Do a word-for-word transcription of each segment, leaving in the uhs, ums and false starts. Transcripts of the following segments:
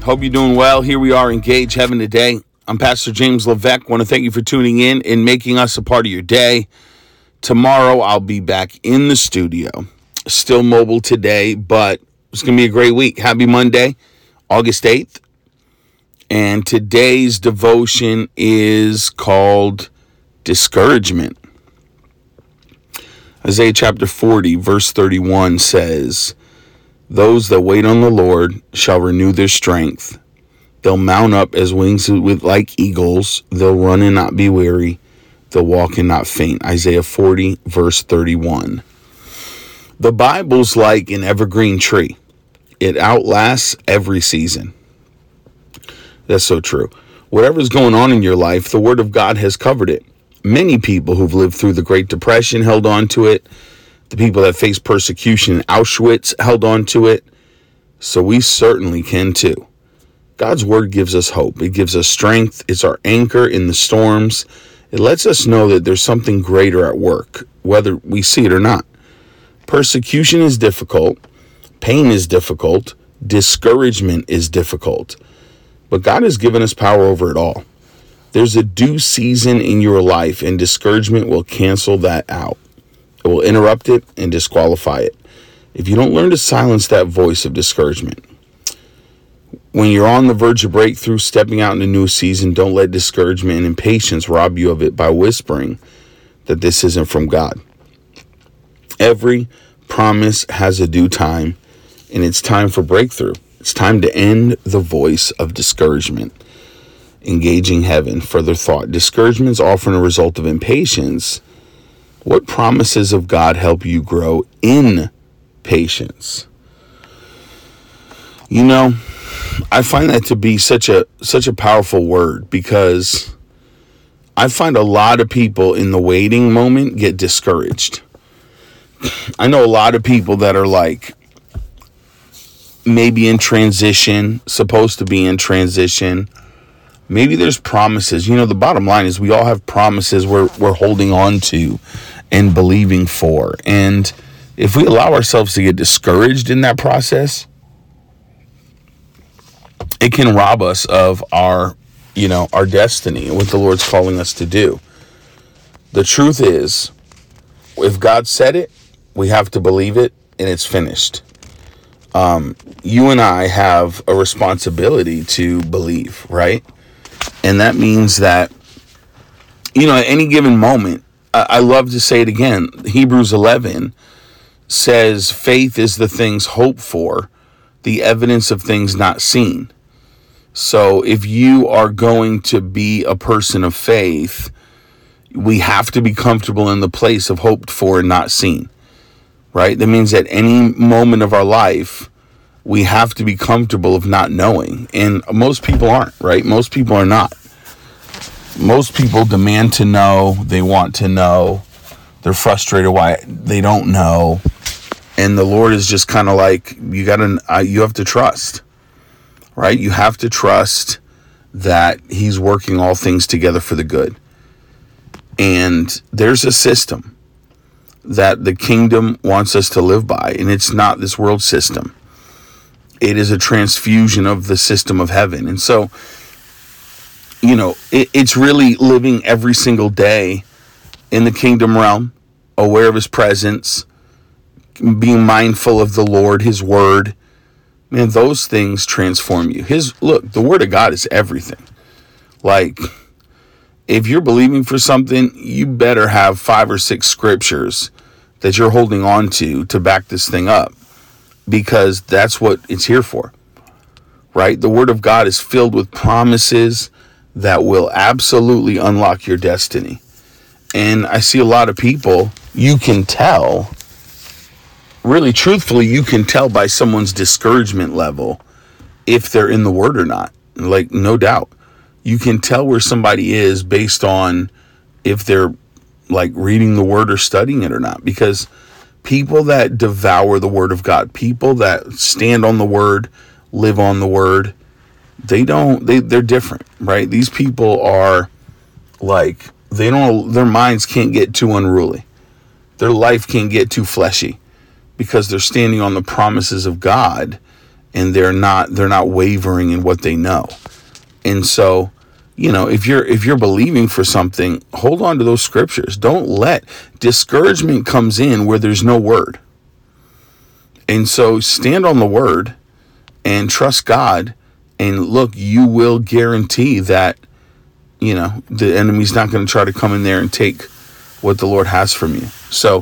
Hope you're doing well. Here we are, Engage Heaven today. I'm Pastor James Levesque. Want to thank you for tuning in and making us a part of your day. Tomorrow, I'll be back in the studio. Still mobile today, but it's going to be a great week. Happy Monday, August eighth. And today's devotion is called Discouragement. Isaiah chapter forty, verse thirty-one says, "Those that wait on the Lord shall renew their strength. They'll mount up as wings with like eagles. They'll run and not be weary. They'll walk and not faint." Isaiah forty, verse thirty-one. The Bible's like an evergreen tree. It outlasts every season. That's so true. Whatever's going on in your life, the Word of God has covered it. Many people who've lived through the Great Depression held on to it. The people that faced persecution in Auschwitz held on to it. So we certainly can too. God's Word gives us hope. It gives us strength. It's our anchor in the storms. It lets us know that there's something greater at work, whether we see it or not. Persecution is difficult. Pain is difficult. Discouragement is difficult. But God has given us power over it all. There's a due season in your life, and discouragement will cancel that out. It will interrupt it and disqualify it. If you don't learn to silence that voice of discouragement, when you're on the verge of breakthrough, stepping out in a new season, don't let discouragement and impatience rob you of it by whispering that this isn't from God. Every promise has a due time, and it's time for breakthrough. It's time to end the voice of discouragement. Engaging Heaven. Further thought. Discouragement is often a result of impatience. What promises of God help you grow in patience? You know, I find that to be such a such a powerful word, because I find a lot of people in the waiting moment get discouraged. I know a lot of people that are like maybe in transition, supposed to be in transition. Maybe there's promises. You know, the bottom line is we all have promises we're we're holding on to and believing for. And if we allow ourselves to get discouraged in that process, it can rob us of our, you know, our destiny and what the Lord's calling us to do. The truth is, if God said it, we have to believe it, and it's finished. Um, you and I have a responsibility to believe, right? And that means that, you know, at any given moment, I, I love to say it again, Hebrews eleven says faith is the things hoped for, the evidence of things not seen. So if you are going to be a person of faith, we have to be comfortable in the place of hoped for and not seen, right? That means at any moment of our life, we have to be comfortable of not knowing. And most people aren't, right? Most people are not. Most people demand to know. They want to know. They're frustrated why they don't know. And the Lord is just kind of like, you gotta, uh, you have to trust, right? You have to trust that He's working all things together for the good. And there's a system that the kingdom wants us to live by, and it's not this world system. It is a transfusion of the system of heaven. And so, you know, it, it's really living every single day in the kingdom realm, aware of His presence, being mindful of the Lord, His word. Man, those things transform you. His look, the word of God is everything. Like, if you're believing for something, you better have five or six scriptures that you're holding on to to back this thing up, because that's what it's here for, right? The Word of God is filled with promises that will absolutely unlock your destiny. And I see a lot of people, you can tell, really truthfully, you can tell by someone's discouragement level if they're in the Word or not. Like, no doubt. You can tell where somebody is based on if they're like reading the Word or studying it or not. Because people that devour the Word of God, people that stand on the Word, live on the Word, they don't, they, they're different, right? These people are like, they don't, their minds can't get too unruly. Their life can't get too fleshy, because they're standing on the promises of God and they're not they're not wavering in what they know. And so, you know, if you're if you're believing for something, hold on to those scriptures. Don't let discouragement comes in where there's no word. And so stand on the word and trust God, and look, you will guarantee that, you know, the enemy's not going to try to come in there and take what the Lord has from you. So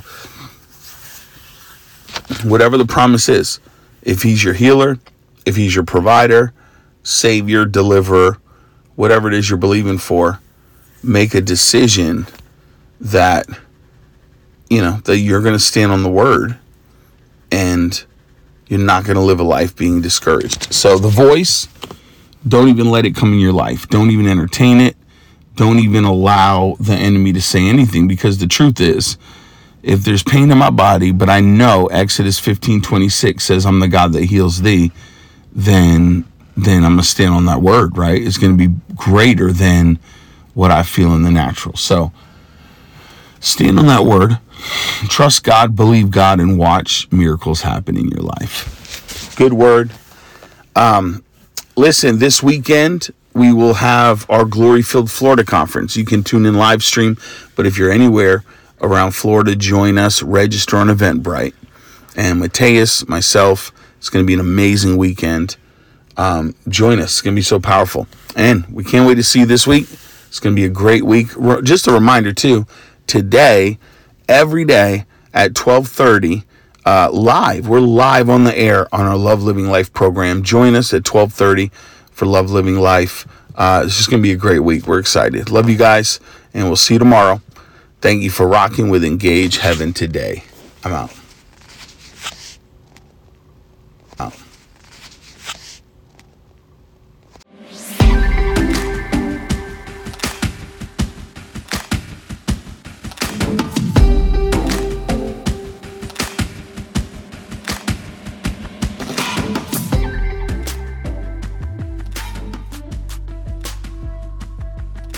whatever the promise is, if he's your healer, if he's your provider, savior, deliverer, whatever it is you're believing for, make a decision that, you know, that you're going to stand on the word, and you're not going to live a life being discouraged. So the voice, don't even let it come in your life. Don't even entertain it. Don't even allow the enemy to say anything, because the truth is, if there's pain in my body, but I know Exodus fifteen twenty-six says I'm the God that heals thee, then then I'm going to stand on that word, right? It's going to be greater than what I feel in the natural. So stand on that word, trust God, believe God, and watch miracles happen in your life. Good word. Um, listen, this weekend we will have our Glory Filled Florida conference. You can tune in live stream, but if you're anywhere around Florida, join us, register on Eventbrite. And Mateus, myself, it's going to be an amazing weekend. Um, join us. It's going to be so powerful. And we can't wait to see you this week. It's going to be a great week. Just a reminder, too, today, every day at twelve thirty, uh, live. We're live on the air on our Love Living Life program. Join us at twelve thirty for Love Living Life. Uh, it's just going to be a great week. We're excited. Love you guys, and we'll see you tomorrow. Thank you for rocking with Engage Heaven today. I'm out.